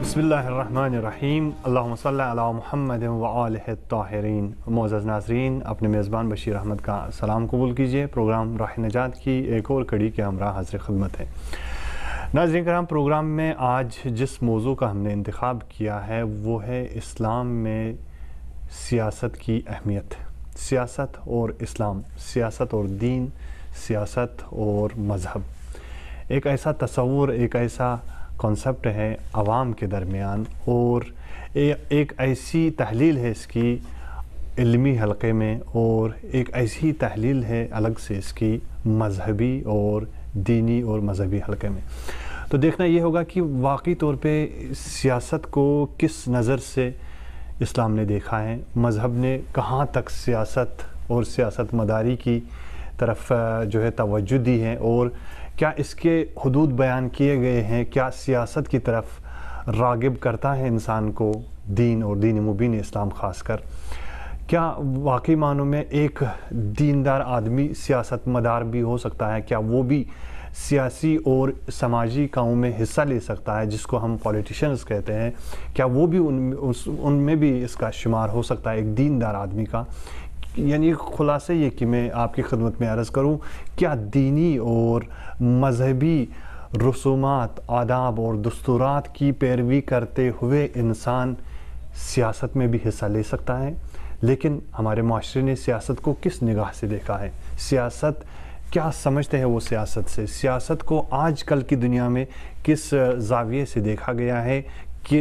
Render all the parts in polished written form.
بسم اللہ الرحمن الرحیم اللہم صلی علی محمد و آلہ الطاہرین۔ معزز ناظرین، اپنے میزبان بشیر احمد کا سلام قبول کیجیے۔ پروگرام راہ نجات کی ایک اور کڑی کے ہمراہ حاضر خدمت ہے۔ ناظرین کرام، پروگرام میں آج جس موضوع کا ہم نے انتخاب کیا ہے وہ ہے اسلام میں سیاست کی اہمیت۔ سیاست اور اسلام، سیاست اور دین، سیاست اور مذہب، ایک ایسا تصور، ایک ایسا کانسیپٹ ہے عوام کے درمیان، اور ایک ایسی تحلیل ہے اس کی علمی حلقے میں، اور ایک ایسی تحلیل ہے الگ سے اس کی مذہبی اور دینی اور مذہبی حلقے میں۔ تو دیکھنا یہ ہوگا کہ واقعی طور پہ سیاست کو کس نظر سے اسلام نے دیکھا ہے، مذہب نے کہاں تک سیاست اور سیاست مداری کی طرف جو ہے توجہ دی ہے، اور کیا اس کے حدود بیان کیے گئے ہیں، کیا سیاست کی طرف راغب کرتا ہے انسان کو دین اور دین مبین اسلام خاص کر، کیا واقعی معنوں میں ایک دیندار آدمی سیاست مدار بھی ہو سکتا ہے، کیا وہ بھی سیاسی اور سماجی کاموں میں حصہ لے سکتا ہے جس کو ہم پولیٹیشنز کہتے ہیں، کیا وہ بھی ان میں بھی اس کا شمار ہو سکتا ہے ایک دیندار آدمی کا۔ یعنی خلاصہ یہ کہ میں آپ کی خدمت میں عرض کروں، کیا دینی اور مذہبی رسومات، آداب اور دستورات کی پیروی کرتے ہوئے انسان سیاست میں بھی حصہ لے سکتا ہے؟ لیکن ہمارے معاشرے نے سیاست کو کس نگاہ سے دیکھا ہے، سیاست کیا سمجھتے ہیں وہ سیاست سے، سیاست کو آج کل کی دنیا میں کس زاویے سے دیکھا گیا ہے کہ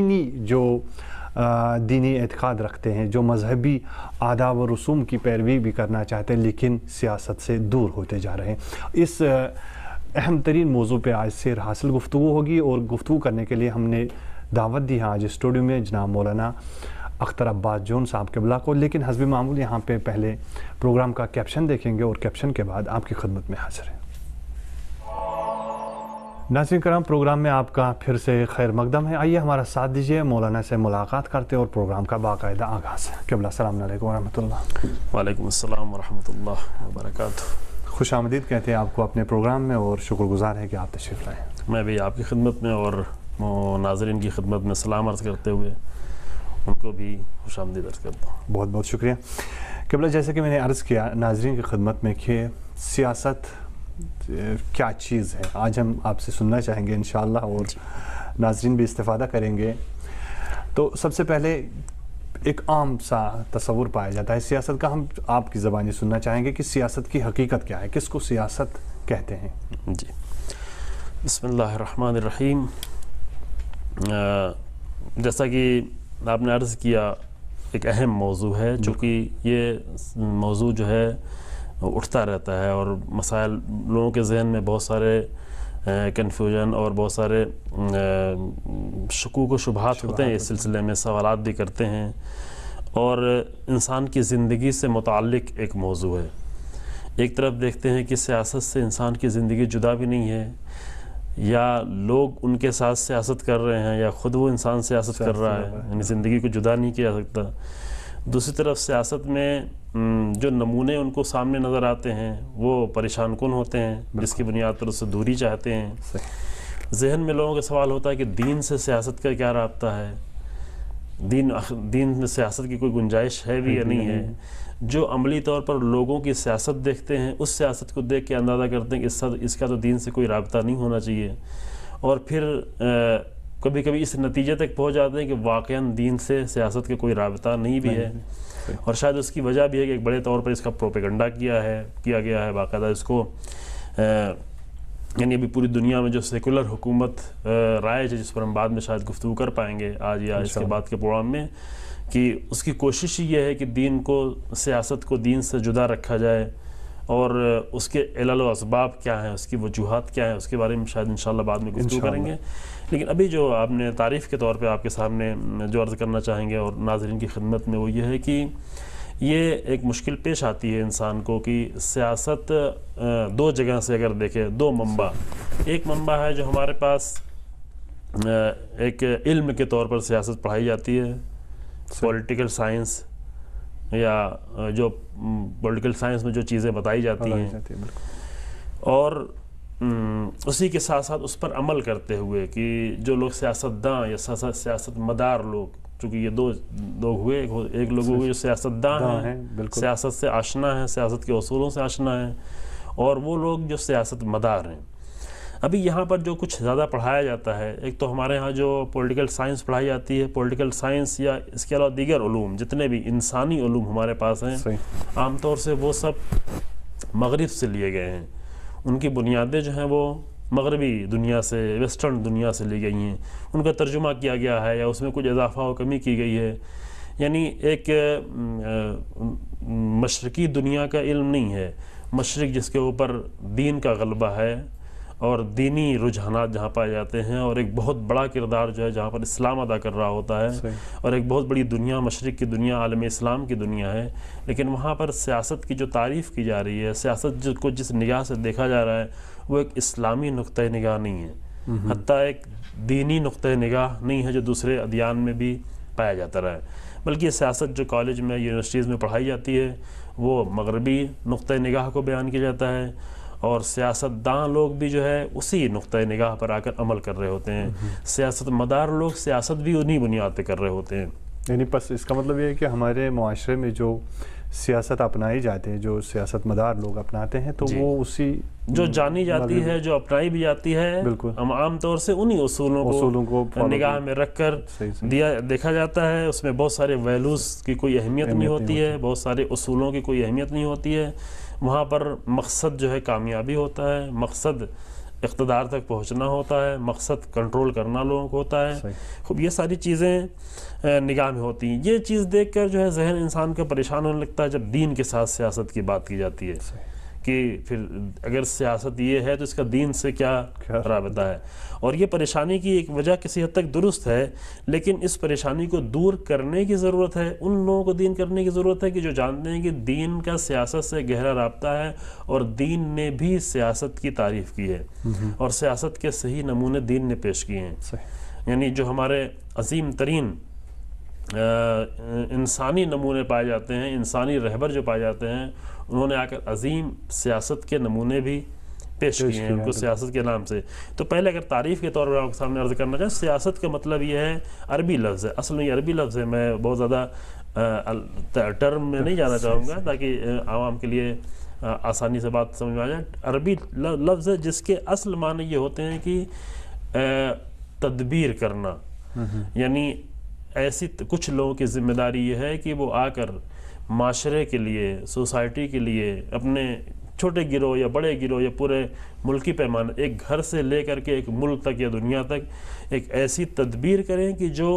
دینی اعتقاد رکھتے ہیں، جو مذہبی آداب و رسوم کی پیروی بھی کرنا چاہتے ہیں لیکن سیاست سے دور ہوتے جا رہے ہیں۔ اس اہم ترین موضوع پہ آج سے حاصل گفتگو ہوگی، اور گفتگو کرنے کے لیے ہم نے دعوت دی ہے آج اسٹوڈیو میں جناب مولانا اختر عباس جون صاحب قبلہ کو، لیکن حسب معمول یہاں پہ پہلے پروگرام کا کیپشن دیکھیں گے اور کیپشن کے بعد آپ کی خدمت میں حاضر ہیں۔ ناظرین کرام، پروگرام میں آپ کا پھر سے خیر مقدم ہے۔ آئیے ہمارا ساتھ دیجیے، مولانا سے ملاقات کرتے اور پروگرام کا باقاعدہ آغاز۔ قبلہ السلام علیکم ورحمۃ اللہ۔ وعلیکم السلام ورحمۃ اللہ وبرکاتہ۔ خوش آمدید کہتے ہیں آپ کو اپنے پروگرام میں، اور شکر گزار ہے کہ آپ تشریف لائیں۔ میں بھی آپ کی خدمت میں اور ناظرین کی خدمت میں سلام عرض کرتے ہوئے ان کو بھی خوش آمدید عرض کرتا ہوں۔ بہت بہت شکریہ قبلہ۔ جیسے کہ میں نے عرض کیا ناظرین کی خدمت میں کہ سیاست کیا چیز ہے، آج ہم آپ سے سننا چاہیں گے انشاءاللہ، اور ناظرین بھی استفادہ کریں گے۔ تو سب سے پہلے ایک عام سا تصور پایا جاتا ہے سیاست کا، ہم آپ کی زبانی سننا چاہیں گے کہ سیاست کی حقیقت کیا ہے، کس کو سیاست کہتے ہیں؟ جی، بسم اللہ الرحمن الرحیم۔ جیسا کہ آپ نے عرض کیا، ایک اہم موضوع ہے، چونکہ یہ موضوع جو ہے اٹھتا رہتا ہے، اور مسائل لوگوں کے ذہن میں بہت سارے کنفیوژن اور بہت سارے شکوک و شبہات ہوتے ہیں، اس سلسلے میں سوالات بھی کرتے ہیں، اور انسان کی زندگی سے متعلق ایک موضوع ہے۔ ایک طرف دیکھتے ہیں کہ سیاست سے انسان کی زندگی جدا بھی نہیں ہے، یا لوگ ان کے ساتھ سیاست کر رہے ہیں، یا خود وہ انسان سیاست کر رہا ہے، یعنی زندگی کو جدا نہیں کیا سکتا۔ دوسری طرف سیاست میں جو نمونے ان کو سامنے نظر آتے ہیں وہ پریشان کن ہوتے ہیں، جس کی بنیاد پر اس سے دوری چاہتے ہیں۔ ذہن میں لوگوں کا سوال ہوتا ہے کہ دین سے سیاست کا کیا رابطہ ہے، دین میں سیاست کی کوئی گنجائش ہے بھی یا نہیں ہے۔ جو عملی طور پر لوگوں کی سیاست دیکھتے ہیں، اس سیاست کو دیکھ کے اندازہ کرتے ہیں کہ اس کا تو دین سے کوئی رابطہ نہیں ہونا چاہیے، اور پھر کبھی کبھی اس نتیجے تک پہنچ جاتے ہیں کہ واقعاً دین سے سیاست کا کوئی رابطہ نہیں بھی ہے، اور شاید اس کی وجہ بھی ہے کہ ایک بڑے طور پر اس کا پروپیگنڈا کیا گیا ہے باقاعدہ اس کو، یعنی ابھی پوری دنیا میں جو سیکولر حکومت رائج ہے، جس پر ہم بعد میں شاید گفتگو کر پائیں گے آج یا اس کے بعد کے پروگرام میں، کہ اس کی کوشش یہ ہے کہ دین کو، سیاست کو دین سے جدا رکھا جائے، اور اس کے علل و اسباب کیا ہیں، اس کی وجوہات کیا ہیں، اس کے بارے میں شاید انشاءاللہ بعد میں گفتگو کریں گے۔ لیکن ابھی جو آپ نے تعریف کے طور پہ آپ کے سامنے جو عرض کرنا چاہیں گے اور ناظرین کی خدمت میں، وہ یہ ہے کہ یہ ایک مشکل پیش آتی ہے انسان کو کہ سیاست دو جگہ سے اگر دیکھیں، دو منبع، ایک منبع ہے جو ہمارے پاس ایک علم کے طور پر سیاست پڑھائی جاتی ہے، پولیٹیکل سائنس، یا جو پولیٹیکل سائنس میں جو چیزیں بتائی جاتی ہیں، اور اسی کے ساتھ ساتھ اس پر عمل کرتے ہوئے کہ جو لوگ سیاستداں یا سیاست مدار لوگ، چونکہ یہ دو لوگ ہوئے، ایک لوگ ہوئے جو سیاستداں ہیں، سیاست سے آشنا ہیں، سیاست کے اصولوں سے آشنا ہیں، اور وہ لوگ جو سیاست مدار ہیں۔ ابھی یہاں پر جو کچھ زیادہ پڑھایا جاتا ہے، ایک تو ہمارے ہاں جو پولیٹیکل سائنس پڑھائی جاتی ہے، پولیٹیکل سائنس یا اس کے علاوہ دیگر علوم جتنے بھی انسانی علوم ہمارے پاس ہیں، عام طور سے وہ سب مغرب سے لیے گئے ہیں، ان کی بنیادیں جو ہیں وہ مغربی دنیا سے، ویسٹرن دنیا سے لی گئی ہیں، ان کا ترجمہ کیا گیا ہے یا اس میں کچھ اضافہ و کمی کی گئی ہے، یعنی ایک مشرقی دنیا کا علم نہیں ہے، مشرق جس کے اوپر دین کا غلبہ ہے اور دینی رجحانات جہاں پائے جاتے ہیں، اور ایک بہت بڑا کردار جو ہے جہاں پر اسلام ادا کر رہا ہوتا ہے، اور ایک بہت بڑی دنیا مشرق کی دنیا، عالم اسلام کی دنیا ہے، لیکن وہاں پر سیاست کی جو تعریف کی جا رہی ہے، سیاست کو جس نگاہ سے دیکھا جا رہا ہے وہ ایک اسلامی نقطہ نگاہ نہیں ہے، حتیٰ ایک دینی نقطہ نگاہ نہیں ہے جو دوسرے ادیان میں بھی پایا جاتا رہا ہے، بلکہ سیاست جو کالج میں، یونیورسٹیز میں پڑھائی جاتی ہے وہ مغربی نقطہ نگاہ کو بیان کیا جاتا ہے، اور سیاستداں لوگ بھی جو ہے اسی نقطہ نگاہ پر آ کر عمل کر رہے ہوتے ہیں، سیاست مدار لوگ سیاست بھی انہی بنیاد پہ کر رہے ہوتے ہیں۔ یعنی پس اس کا مطلب یہ ہے کہ ہمارے معاشرے میں جو سیاست اپنائی جاتی ہے، جو سیاست مدار لوگ اپناتے ہیں، تو وہ اسی جو جانی جاتی ہے، جو اپنائی بھی جاتی ہے، ہم عام طور سے انہی اصولوں کو نگاہ میں رکھ کر دیکھا جاتا ہے، اس میں بہت سارے ویلیوز کی کوئی اہمیت نہیں ہوتی ہے، بہت سارے اصولوں کی کوئی اہمیت نہیں ہوتی ہے، وہاں پر مقصد جو ہے کامیابی ہوتا ہے، مقصد اقتدار تک پہنچنا ہوتا ہے، مقصد کنٹرول کرنا لوگوں کو ہوتا ہے، خوب یہ ساری چیزیں نگاہ میں ہوتی ہیں۔ یہ چیز دیکھ کر جو ہے ذہن انسان کا پریشان ہونے لگتا ہے جب دین کے ساتھ سیاست کی بات کی جاتی ہے، کہ پھر اگر سیاست یہ ہے تو اس کا دین سے کیا رابطہ ہے، اور یہ پریشانی کی ایک وجہ کسی حد تک درست ہے، لیکن اس پریشانی کو دور کرنے کی ضرورت ہے، ان لوگوں کو دین کرنے کی ضرورت ہے کہ جو جانتے ہیں کہ دین کا سیاست سے گہرا رابطہ ہے، اور دین نے بھی سیاست کی تعریف کی ہے، اور سیاست کے صحیح نمونے دین نے پیش کیے ہیں۔ یعنی جو ہمارے عظیم ترین انسانی نمونے پائے جاتے ہیں، انسانی رہبر جو پائے جاتے ہیں، انہوں نے آ کر عظیم سیاست کے نمونے بھی پیش کیے ہیں ان کو سیاست کے نام سے۔ تو پہلے اگر تعریف کے طور پر آپ کے سامنے عرض کرنا چاہیں، سیاست کا مطلب یہ ہے، عربی لفظ ہے، اصل میں یہ عربی لفظ ہے، میں بہت زیادہ ٹرم میں نہیں جانا چاہوں گا تاکہ عوام کے لیے آسانی سے بات سمجھ میں آ جائے۔ عربی لفظ ہے جس کے اصل معنی یہ ہوتے ہیں کہ تدبیر کرنا، یعنی ایسی کچھ لوگوں کی ذمہ داری یہ ہے کہ وہ آ کر معاشرے کے لیے، سوسائٹی کے لیے، اپنے چھوٹے گروہ یا بڑے گروہ یا پورے ملکی پیمانے، ایک گھر سے لے کر کے ایک ملک تک یا دنیا تک ایک ایسی تدبیر کریں کہ جو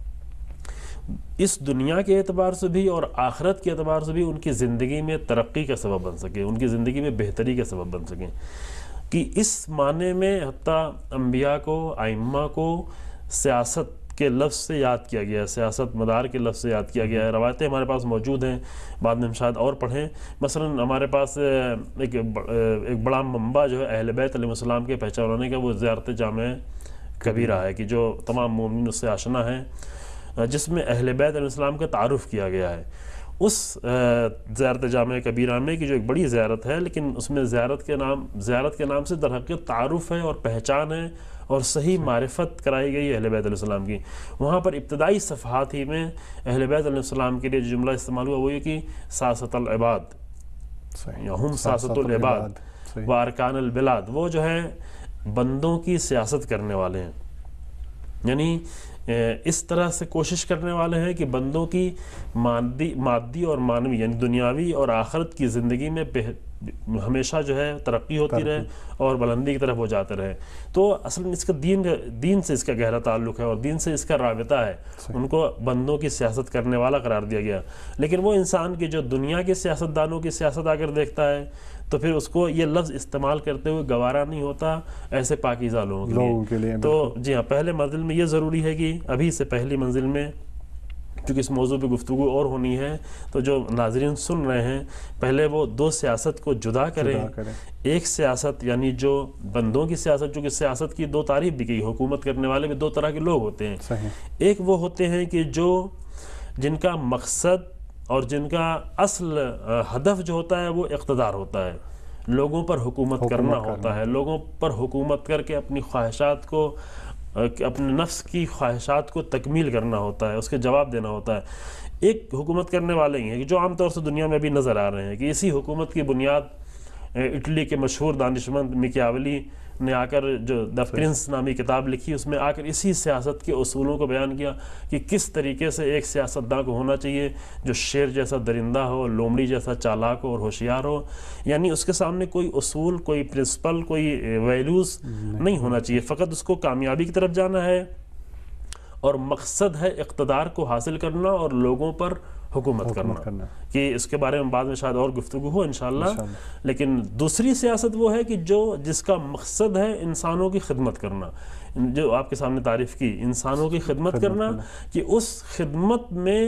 اس دنیا کے اعتبار سے بھی اور آخرت کے اعتبار سے بھی ان کی زندگی میں ترقی کا سبب بن سکے، ان کی زندگی میں بہتری کا سبب بن سکیں، کہ اس معنی میں حتیٰ انبیاء کو، ائمہ کو سیاست کے لفظ سے یاد کیا گیا ہے، سیاست مدار کے لفظ سے یاد کیا گیا ہے۔ روایتیں ہمارے پاس موجود ہیں، بعد میں ہم شاید اور پڑھیں، مثلا ہمارے پاس ایک بڑا منبع جو ہے اہل بیت علیہ السلام کے پہچاننے کا، وہ زیارت جامع کبیرہ ہے، کہ جو تمام مومنین اس سے آشنا ہیں، جس میں اہل بیت علیہ السلام کا تعارف کیا گیا ہے۔ اس زیارت جامع کبیرہ میں کہ جو ایک بڑی زیارت ہے، لیکن اس میں زیارت کے نام سے در حقیقت تعارف ہے اور پہچان ہے اور صحیح معرفت کرائی گئی ہے اہل بیت علیہ السلام کی۔ وہاں پر ابتدائی صفحات ہی میں اہل بیت علیہ السلام کے لیے جو جملہ استعمال ہوا وہ یہ کہ ساست العباد، یا ہم ساست العباد و ارکان البلاد، وہ جو ہے بندوں کی سیاست کرنے والے ہیں، یعنی اس طرح سے کوشش کرنے والے ہیں کہ بندوں کی مادی اور معنوی یعنی دنیاوی اور آخرت کی زندگی میں ہمیشہ جو ہے ترقی ہوتی رہے اور بلندی کی طرف وہ جاتے رہے۔ تو اصل میں اس کا دین سے اس کا گہرا تعلق ہے اور دین سے اس کا رابطہ ہے، ان کو بندوں کی سیاست کرنے والا قرار دیا گیا۔ لیکن وہ انسان کی جو دنیا کے سیاستدانوں کی سیاست آ کر دیکھتا ہے تو پھر اس کو یہ لفظ استعمال کرتے ہوئے گوارا نہیں ہوتا ایسے پاکیزہ لوگوں کے لیے۔ تو جی ہاں، پہلے منزل میں یہ ضروری ہے کہ ابھی سے پہلی منزل میں چونکہ اس موضوع پہ گفتگو اور ہونی ہے، تو جو ناظرین سن رہے ہیں پہلے وہ دو سیاست کو جدا کریں۔ ایک سیاست یعنی جو بندوں کی سیاست، چونکہ سیاست کی دو تعریف بھی کی، حکومت کرنے والے بھی دو طرح کے لوگ ہوتے ہیں۔ ایک وہ ہوتے ہیں کہ جن کا مقصد اور جن کا اصل ہدف جو ہوتا ہے وہ اقتدار ہوتا ہے، لوگوں پر حکومت کرنا ہوتا ہے، لوگوں پر حکومت کر کے اپنی خواہشات کو، اپنے نفس کی خواہشات کو تکمیل کرنا ہوتا ہے، اس کے جواب دینا ہوتا ہے۔ ایک حکومت کرنے والے ہی ہیں جو عام طور سے دنیا میں بھی نظر آ رہے ہیں کہ اسی حکومت کی بنیاد اٹلی کے مشہور دانشمند میکیاولی نے آ کر جو دی پرنس نامی کتاب لکھی، اس میں آ کر اسی سیاست کے اصولوں کو بیان کیا کہ کس طریقے سے ایک سیاستداں کو ہونا چاہیے جو شیر جیسا درندہ ہو، لومڑی جیسا چالاک ہو اور ہوشیار ہو، یعنی اس کے سامنے کوئی اصول، کوئی پرنسپل، کوئی ویلیوز نہیں ہونا چاہیے، فقط اس کو کامیابی کی طرف جانا ہے اور مقصد ہے اقتدار کو حاصل کرنا اور لوگوں پر حکومت کرنا، کہ اس کے بارے میں بعد میں شاید اور گفتگو ہو انشاءاللہ۔ لیکن دوسری سیاست وہ ہے کہ جس کا مقصد ہے انسانوں کی خدمت کرنا، جو آپ کے سامنے تعریف کی، انسانوں کی خدمت کرنا، کہ اس خدمت میں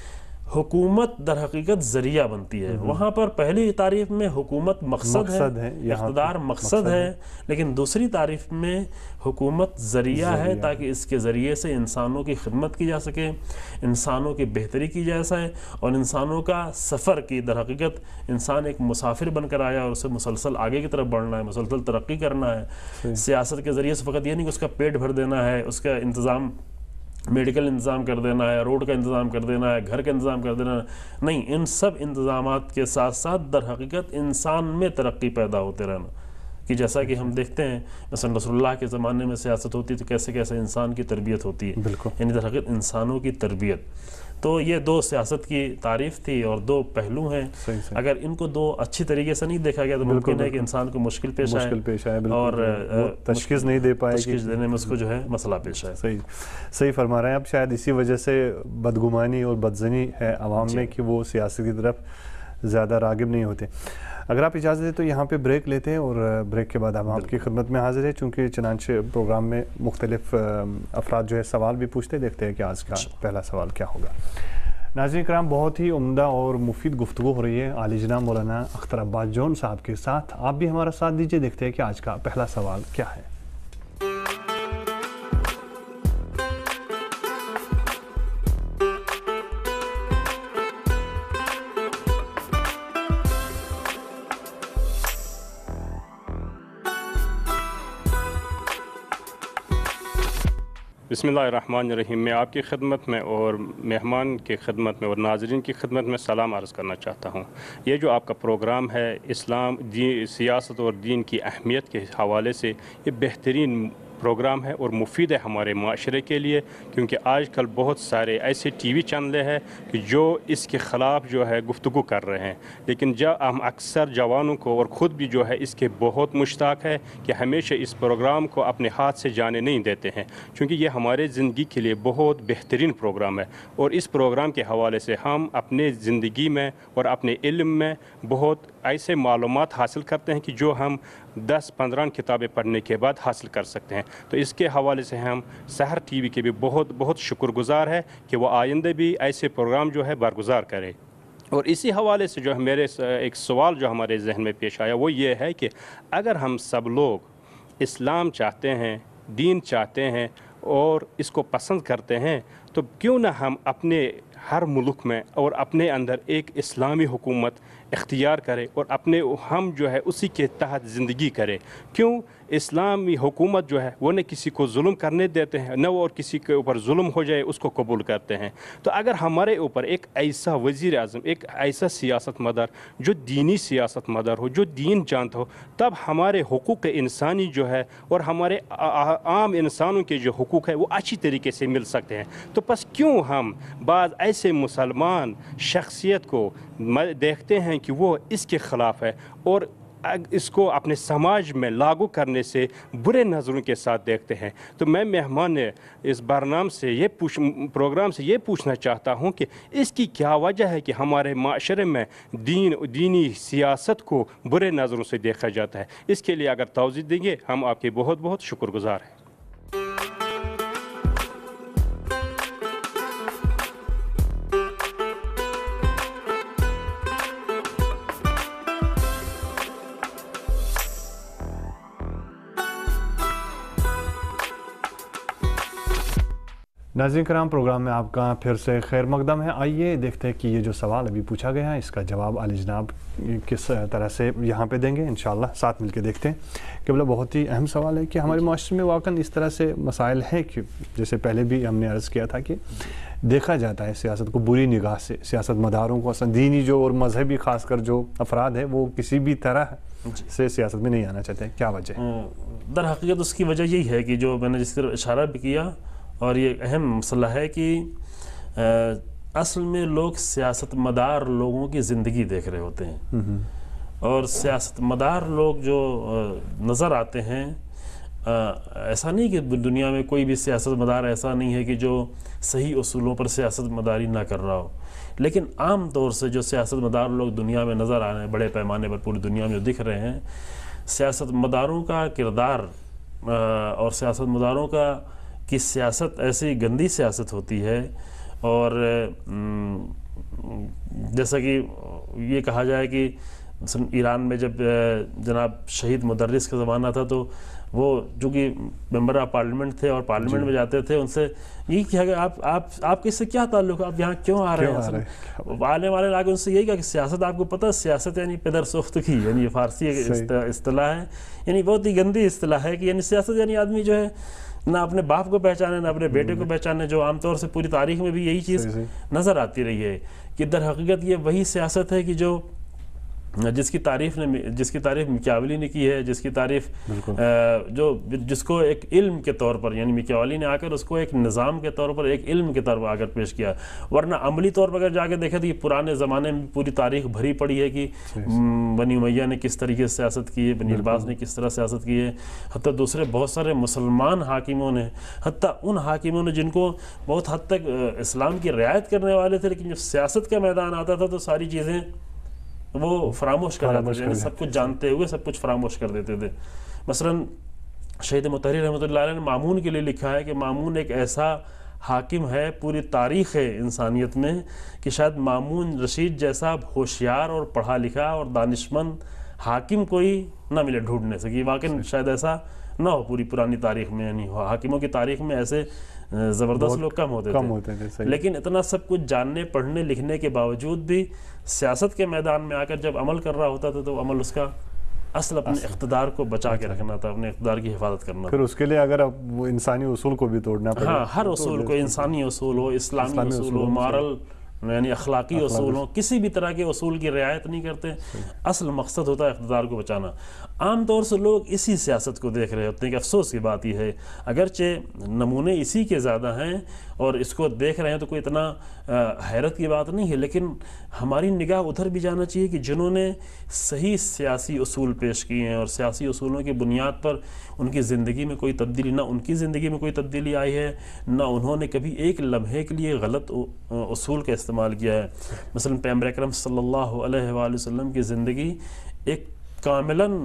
حکومت در حقیقت ذریعہ بنتی ہے۔ وہاں پر پہلی تعریف میں حکومت مقصد ہے، اقتدار مقصد ہے، لیکن دوسری تعریف میں حکومت ذریعہ ہے تاکہ اس کے ذریعے سے انسانوں کی خدمت کی جا سکے، انسانوں کی بہتری کی جا سکے، اور انسانوں کا سفر کی در حقیقت انسان ایک مسافر بن کر آیا اور اسے مسلسل آگے کی طرف بڑھنا ہے، مسلسل ترقی کرنا ہے۔ سیاست کے ذریعے سے فقط یہ نہیں کہ اس کا پیٹ بھر دینا ہے، اس کا انتظام، میڈیکل انتظام کر دینا ہے، روڈ کا انتظام کر دینا ہے، گھر کا انتظام کر دینا ہے، نہیں، ان سب انتظامات کے ساتھ ساتھ در حقیقت انسان میں ترقی پیدا ہوتے رہنا، کہ جیسا کہ ہم دیکھتے ہیں مثلا رسول اللہ کے زمانے میں سیاست ہوتی تو کیسے کیسے انسان کی تربیت ہوتی ہے، یعنی در حقیقت انسانوں کی تربیت۔ تو یہ دو سیاست کی تعریف تھی اور دو پہلو ہیں، اگر ان کو دو اچھی طریقے سے نہیں دیکھا گیا تو ممکن ہے کہ انسان کو مشکل پیش آئے اور تشخیص نہیں دے پائے، تشخیص دینے میں اس کو جو ہے مسئلہ پیش آئے۔ صحیح فرما رہے ہیں آپ، شاید اسی وجہ سے بدگمانی اور بدظنی ہے عوام میں کہ وہ سیاست کی طرف زیادہ راغب نہیں ہوتے۔ اگر آپ اجازت دیں تو یہاں پہ بریک لیتے ہیں اور بریک کے بعد ہم آپ کی خدمت میں حاضر ہیں، چونکہ چنانچہ پروگرام میں مختلف افراد جو ہے سوال بھی پوچھتے، دیکھتے ہیں کہ آج کا پہلا سوال کیا ہوگا۔ ناظرین کرام، بہت ہی عمدہ اور مفید گفتگو ہو رہی ہے عالی جناب مولانا اختر عباس جون صاحب کے ساتھ، آپ بھی ہمارا ساتھ دیجیے، دیکھتے ہیں کہ آج کا پہلا سوال کیا ہے۔ بسم اللہ الرحمن الرحیم، میں آپ کی خدمت میں اور مہمان کی خدمت میں اور ناظرین کی خدمت میں سلام عرض کرنا چاہتا ہوں۔ یہ جو آپ کا پروگرام ہے اسلام، سیاست اور دین کی اہمیت کے حوالے سے، یہ بہترین پروگرام ہے اور مفید ہے ہمارے معاشرے کے لیے، کیونکہ آج کل بہت سارے ایسے ٹی وی چینلیں ہیں کہ جو اس کے خلاف جو ہے گفتگو کر رہے ہیں، لیکن ہم اکثر جوانوں کو اور خود بھی جو ہے اس کے بہت مشتاق ہے کہ ہمیشہ اس پروگرام کو اپنے ہاتھ سے جانے نہیں دیتے ہیں، کیونکہ یہ ہمارے زندگی کے لیے بہت بہترین پروگرام ہے، اور اس پروگرام کے حوالے سے ہم اپنے زندگی میں اور اپنے علم میں بہت ایسے معلومات حاصل کرتے ہیں کہ جو ہم 10-15 کتابیں پڑھنے کے بعد حاصل کر سکتے ہیں۔ تو اس کے حوالے سے ہم سحر ٹی وی کے بھی بہت شکر گزار ہے کہ وہ آئندہ بھی ایسے پروگرام جو ہے برگزار کرے۔ اور اسی حوالے سے جو ہے میرے ایک سوال جو ہمارے ذہن میں پیش آیا وہ یہ ہے کہ اگر ہم سب لوگ اسلام چاہتے ہیں، دین چاہتے ہیں اور اس کو پسند کرتے ہیں، تو کیوں نہ ہم اپنے ہر ملک میں اور اپنے اندر ایک اسلامی حکومت اختیار کرے اور ہم جو ہے اسی کے تحت زندگی کرے۔ کیوں اسلامی حکومت جو ہے وہ نہ کسی کو ظلم کرنے دیتے ہیں، نہ وہ اور کسی کے اوپر ظلم ہو جائے اس کو قبول کرتے ہیں۔ تو اگر ہمارے اوپر ایک ایسا وزیر اعظم، ایک ایسا سیاست مدار جو دینی سیاست مدار ہو، جو دین جانتا ہو، تب ہمارے حقوق انسانی جو ہے اور ہمارے عام انسانوں کے جو حقوق ہے وہ اچھی طریقے سے مل سکتے ہیں۔ تو بس کیوں ہم بعض ایسے مسلمان شخصیت کو دیکھتے ہیں کہ وہ اس کے خلاف ہے اور اس کو اپنے سماج میں لاگو کرنے سے برے نظروں کے ساتھ دیکھتے ہیں۔ تو میں مہمان اس پروگرام سے یہ پوچھنا چاہتا ہوں کہ اس کی کیا وجہ ہے کہ ہمارے معاشرے میں دینی سیاست کو برے نظروں سے دیکھا جاتا ہے۔ اس کے لیے اگر توضیح دیں گے ہم آپ کے بہت شکر گزار ہیں۔ नाज़रीन कराम, प्रोग्राम में आपका फिर से खैर मकदम है। आइए देखते हैं कि ये जो सवाल अभी पूछा गया है इसका जवाब आली जनाब किस तरह से यहाँ पे देंगे। इंशाअल्लाह साथ मिलकर देखते हैं कि बोला बहुत ही अहम सवाल है कि हमारे माशरे में वाकई इस तरह से मसाइल हैं कि जैसे पहले भी हमने अर्ज़ किया था कि देखा जाता है सियासत को बुरी निगाह से, सियासत मदारों को असल दीनी जो और मजहबी ख़ासकर जो अफराद है वो किसी भी तरह से सियासत में नहीं आना चाहते। क्या वजह? दर हकीकत उसकी वजह यही है कि जो मैंने जिस तरह इशारा भी किया और ये अहम मसला है कि असल में लोग सियासत मदार लोगों की ज़िंदगी देख रहे होते हैं और सियासत मदार लोग जो नज़र आते हैं, ऐसा नहीं कि दुनिया में कोई भी सियासत मदार ऐसा नहीं है कि जो सही उसूलों पर सियासत मदारी ना कर रहा हो, लेकिन आम तौर से जो सियासत मदार लोग दुनिया में नज़र आ रहे हैं बड़े पैमाने पर पूरी दुनिया में जो दिख रहे हैं, सियासत मदारों का किरदार और सियासत मदारों का कि सियासत ऐसी गंदी सियासत होती है। और जैसा कि ये कहा जाए कि ईरान में जब जनाब शहीद मुदर्रिस का ज़माना था तो वो जो कि मेंबर ऑफ पार्लियामेंट थे और पार्लियामेंट में जाते थे, उनसे यही कहा कि आपके इससे क्या ताल्लुक है, आप यहाँ क्यों आ रहे हैं? आने वाले आगे उनसे यही कहा कि सियासत आपको पता है, सियासत यानी पेदर सोख्त की, यानी ये फारसी इस्तिलाह है, यानी बहुत ही गंदी इस्तिलाह है कि यानी सियासत यानी आदमी जो है ना अपने बाप को पहचाने ना अपने बेटे को पहचाने, जो आमतौर से पूरी तारीख में भी यही चीज़ नज़र आती रही है कि दर हकीकत ये वही सियासत है कि जो जिसकी तारीफ मिक्यावली ने की है, जिसकी तारीफ जिसको एक इल्म के तौर पर यानी मिक्यावली ने आकर उसको एक निज़ाम के तौर पर, एक इल्म के तौर पर आकर पेश किया। वरना अमली तौर पर अगर जाके देखें तो ये पुराने ज़माने में पूरी तारीख भरी पड़ी है कि बनी उमैया ने किस तरीके से सियासत की है, बनी अब्बास ने किस तरह सियासत की है, हत्ता दूसरे बहुत सारे मुसलमान हाकिमों ने, हत्ता उन हाकिमों ने जिनको बहुत हद तक इस्लाम की रियायत करने वाले थे, लेकिन जब सियासत का मैदान आता था तो सारी चीज़ें वो फरामोश कर देते थे, सब कुछ जानते हुए सब कुछ फरामोश कर देते थे। मसलन शहीद मुतहरी रहमतुल्लाह अलैह ने मामून के लिए लिखा है कि मामून एक ऐसा हाकिम है पूरी तारीख़ इंसानियत में कि शायद मामून रशीद जैसा होशियार और पढ़ा लिखा और दानिशमंद हाकिम कोई ना मिले ढूंढने से, कि वाकई शायद ऐसा ना हो पूरी पुरानी तारीख में, यानी हाकिमों की तारीख में ऐसे ज़बरदस्त लोग कम होते थे। लेकिन इतना सब कुछ जानने पढ़ने लिखने के बावजूद भी सियासत के मैदान में आकर जब अमल कर रहा होता था तो अमल उसका असल अपने इक़्तिदार को बचा के रखना था, अपने इक़्तिदार की हिफाजत करना। फिर उसके लिए अगर अब वो इंसानी उसूल को भी तोड़ना पड़े, हाँ, हर उसूल को, इंसानी उसूल हो, इस्लामी उसूल हो, मॉरल यानी अखलाकी उसूल हो, किसी भी तरह के उसूल की रियायत नहीं करते। असल मकसद होता है इक़्तिदार को बचाना। आम तौर से लोग इसी सियासत को देख रहे होते हैं कि अफसोस की बात यह है, अगरचे नमूने इसी के ज़्यादा हैं और इसको देख रहे हैं तो कोई इतना हैरत की बात नहीं है, लेकिन हमारी निगाह उधर भी जाना चाहिए कि जिन्होंने सही सियासी उसूल पेश किए हैं और सियासी उसूलों की बुनियाद पर उनकी ज़िंदगी में कोई तब्दीली, ना उनकी ज़िंदगी में कोई तब्दीली आई है, ना उन्होंने कभी एक लम्हे के लिए गलत उसूल का इस्तेमाल किया है। मसलन पैगंबर अकरम सल्लल्लाहु अलैहि वसल्लम की ज़िंदगी एक कामिलन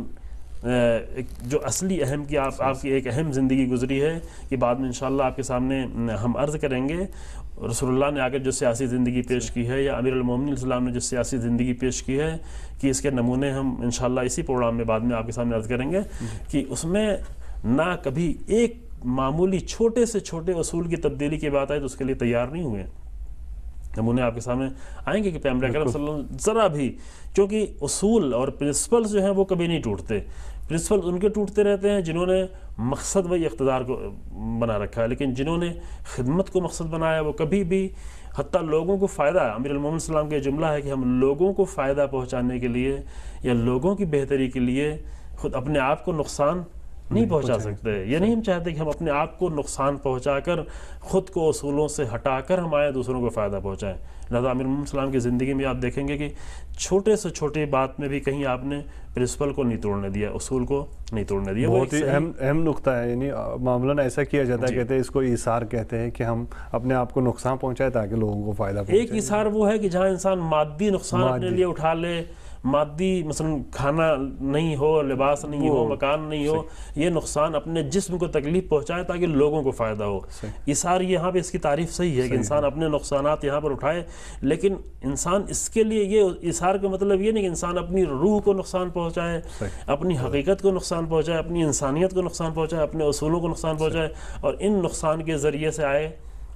एक जो असली अहम की आपकी एक अहम ज़िंदगी गुजरी है कि बाद में इंशाअल्लाह आपके सामने हम अर्ज़ करेंगे। रसूलुल्लाह ने आकर जो सियासी ज़िंदगी पेश की है या अमीरुल मोमिनीन सल्लल्लाहु अलैहि वसल्लम ने जो सियासी ज़िंदगी पेश की है कि इसके नमूने हम इंशाअल्लाह इसी प्रोग्राम में बाद में आपके सामने अर्ज़ करेंगे कि उसमें ना कभी एक मामूली छोटे से छोटे उसूल की तब्दीली की बात आए तो उसके लिए तैयार नहीं हुए। नमूने आपके सामने आएंगे कि पैगंबर अकरम सल्लल्लाहु अलैहि वसल्लम ज़रा भी, क्योंकि उसूल और प्रिंसिपल्स जो हैं वो कभी नहीं टूटते। प्रिंसिपल उनके टूटते रहते हैं जिन्होंने मकसद व इक़्तिदार को बना रखा है, लेकिन जिन्होंने खिदमत को मकसद बनाया वो कभी भी हत्ता लोगों को फ़ायदा, अमीरुल मोमिनीन सल्लल्लाहु अलैहि वसल्लम का जुमला है कि हम लोगों को फ़ायदा पहुँचाने के लिए या लोगों की बेहतरी के लिए खुद अपने आप को नुकसान नहीं पहुंचा सकते। ये नहीं हम चाहते कि हम अपने आप को नुकसान पहुंचाकर खुद को उसूलों से हटाकर हम आए दूसरों को फ़ायदा पहुंचाएं। लिहाजा आमिर मोहम्मद सलाम की ज़िंदगी में आप देखेंगे कि छोटे से छोटी बात में भी कहीं आपने प्रिंसिपल को नहीं तोड़ने दिया, उसूल को नहीं तोड़ने दिया। बहुत ही अहम नुक्ता है। यानी मामूलन ऐसा किया जाता है, कहते हैं इसको ईसार कहते हैं कि हम अपने आप को नुकसान पहुंचाए ताकि लोगों को फ़ायदा पहुंचाए। एक ईसार वो है कि जहाँ इंसान मादी नुकसान अपने लिए उठा ले, मादी मसलन खाना नहीं हो, लिबास नहीं हो, मकान नहीं हो, ये नुकसान अपने जिस्म को तकलीफ पहुंचाए ताकि लोगों को फ़ायदा हो। इसार यहाँ पे इसकी तारीफ सही है कि इंसान अपने नुकसानात यहाँ पर उठाए, लेकिन इंसान इसके लिए ये इसार का मतलब ये नहीं कि इंसान अपनी रूह को नुकसान पहुंचाए, अपनी हकीकत को नुकसान पहुंचाए, अपनी इंसानियत को नुकसान पहुंचाए, अपने उसूलों को नुकसान पहुंचाए और इन नुकसान के ज़रिए से आए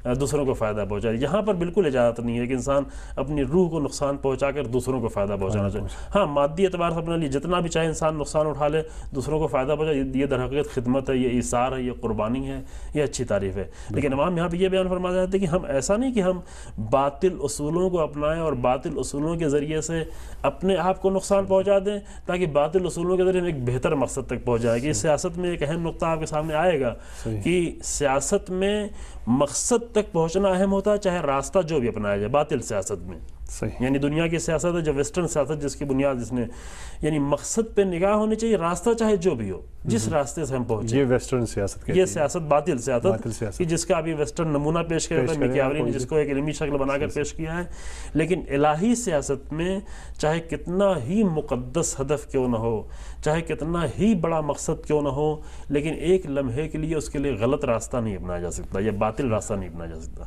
دوسروں کو فائدہ پہنچائے. یہاں پر بالکل اجازت نہیں ہے کہ انسان اپنی روح کو نقصان پہنچا کر دوسروں کو فائدہ پہنچانا چاہے. ہاں مادی اعتبار سے اپنے لیے جتنا بھی چاہے انسان نقصان اٹھا لے, دوسروں کو فائدہ پہنچائے, یہ در حقیقت خدمت ہے, یہ ایثار ہے, یہ قربانی ہے, یہ اچھی تعریف ہے. لیکن امام یہاں پہ یہ بیان فرما جاتے ہیں کہ ہم ایسا نہیں کہ ہم باطل اصولوں کو اپنائیں اور باطل اصولوں کے ذریعے سے اپنے آپ کو نقصان پہنچا دیں تاکہ باطل اصولوں کے ذریعے ہم ایک بہتر مقصد تک پہنچ جائے. کہ سیاست میں ایک اہم نقطہ آپ کے سامنے آئے گا کہ سیاست میں مقصد تک پہنچنا اہم ہوتا ہے, چاہے راستہ جو بھی اپنایا جائے. باطل سیاست میں یعنی دنیا کی سیاست ہے جو ویسٹرن سیاست جس کی بنیاد جس نے یعنی مقصد پہ نگاہ ہونی چاہیے, راستہ چاہے جو بھی ہو, جس راستے سے ہم پہنچے. یہ ویسٹرن سیاست یہ سیاست باطل سیاست کہ جس کا ابھی ویسٹرن نمونہ پیش کیا ہے میکیاولی نے, جس کو ایک علمی شکل بنا کر پیش کیا ہے. لیکن الہی سیاست میں چاہے کتنا ہی مقدس ہدف کیوں نہ ہو, چاہے کتنا ہی بڑا مقصد کیوں نہ ہو, لیکن ایک لمحے کے لیے اس کے لیے غلط راستہ نہیں اپنایا جا سکتا, یا باطل راستہ نہیں اپنایا جا سکتا.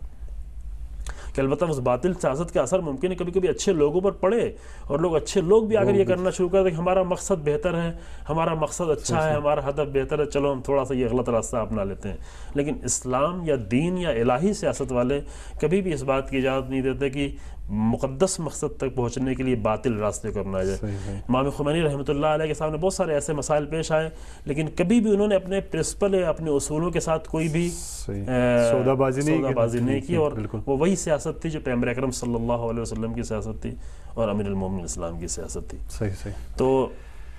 کہ البتہ اس باطل سیاست کا اثر ممکن ہے کبھی کبھی اچھے لوگوں پر پڑے, اور لوگ اچھے لوگ بھی اگر یہ کرنا شروع کر دیں کہ ہمارا مقصد بہتر ہے, ہمارا مقصد اچھا ہے, ہمارا ہدف بہتر ہے, چلو ہم تھوڑا سا یہ غلط راستہ اپنا لیتے ہیں. لیکن اسلام یا دین یا الہی سیاست والے کبھی بھی اس بات کی اجازت نہیں دیتے کہ مقدس مقصد تک پہنچنے کے لیے باطل راستے کو اپنایا جائے. امام خمینی رحمۃ اللہ علیہ کے سامنے بہت سارے ایسے مسائل پیش آئے, لیکن کبھی بھی انہوں نے اپنے پرنسپل اپنے اصولوں کے ساتھ کوئی بھی سودا بازی نہیں کی, اور وہ وہی سیاست تھی جو پیغمبر اکرم صلی اللہ علیہ وسلم کی سیاست تھی اور امیر المومنین اسلام کی سیاست تھی. صحیح تو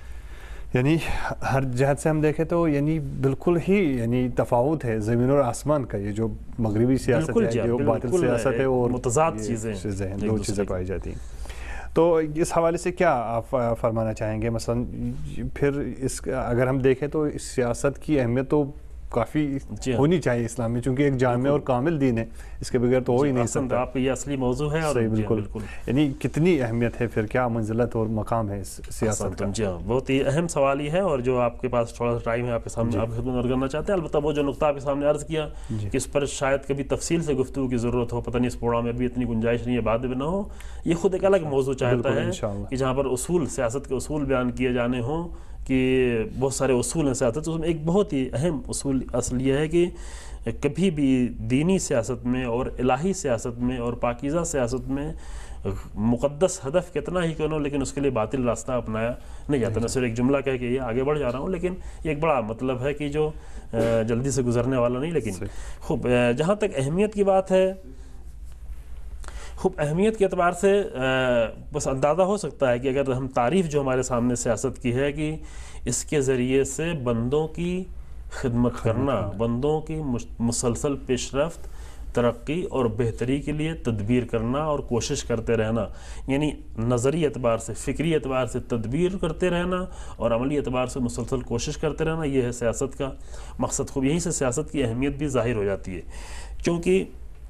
یعنی ہر جہت سے ہم دیکھیں تو یعنی بالکل ہی یعنی تفاوت ہے زمین اور آسمان کا. یہ جو مغربی سیاست ہے, جو باطل سیاست ہے, اور متضاد چیزیں ہیں, دو چیزیں پائی جاتی ہیں. تو اس حوالے سے کیا آپ فرمانا چاہیں گے؟ مثلا پھر اس اگر ہم دیکھیں تو اس سیاست کی اہمیت تو کافی ہونی چاہیے اسلام میں, چونکہ ایک جامع اور کامل دین ہے, اس کے بغیر تو ہو ہی نہیں سکتا. آپ یہ اصلی موضوع ہے. صحیح, بالکل. یعنی کتنی اہمیت ہے پھر, کیا منزلت اور مقام ہے اس سیاست کا؟ جی ہاں, بہت ہی اہم سوال ہی ہے, اور جو آپ کے پاس تھوڑا سا ٹائم ہے آپ کے سامنے آپ خدمت عرض کرنا چاہتے ہیں. البتہ وہ جو نقطہ آپ کے سامنے عرض کیا کہ اس پر شاید کبھی تفصیل سے گفتگو کی ضرورت ہو, پتہ نہیں اس پروگرام میں ابھی اتنی گنجائش نہیں ہے, بعد میں نہ ہو. یہ خود ایک الگ موضوع چاہتا ہے کہ جہاں پر اصول, سیاست کے اصول بیان کیے جانے ہوں, کہ بہت سارے اصول ہیں سیاست. اس میں ایک بہت ہی اہم اصل یہ ہے کہ کبھی بھی دینی سیاست میں اور الہی سیاست میں اور پاکیزہ سیاست میں مقدس ہدف کتنا ہی کیوں نہ ہو, لیکن اس کے لیے باطل راستہ اپنایا نہیں جاتا. میں صرف ایک جملہ کہہ کے یہ آگے بڑھ جا رہا ہوں, لیکن یہ ایک بڑا مطلب ہے کہ جو جلدی سے گزرنے والا نہیں. لیکن خوب جہاں تک اہمیت کی بات ہے, خوب اہمیت کے اعتبار سے بس اندازہ ہو سکتا ہے کہ اگر ہم تعریف جو ہمارے سامنے سیاست کی ہے کہ اس کے ذریعے سے بندوں کی خدمت کرنا, بندوں کی مسلسل پیش رفت, ترقی اور بہتری کے لیے تدبیر کرنا اور کوشش کرتے رہنا, یعنی نظری اعتبار سے, فکری اعتبار سے تدبیر کرتے رہنا اور عملی اعتبار سے مسلسل کوشش کرتے رہنا, یہ ہے سیاست کا مقصد. خوب یہیں سے سیاست کی اہمیت بھی ظاہر ہو جاتی ہے, کیونکہ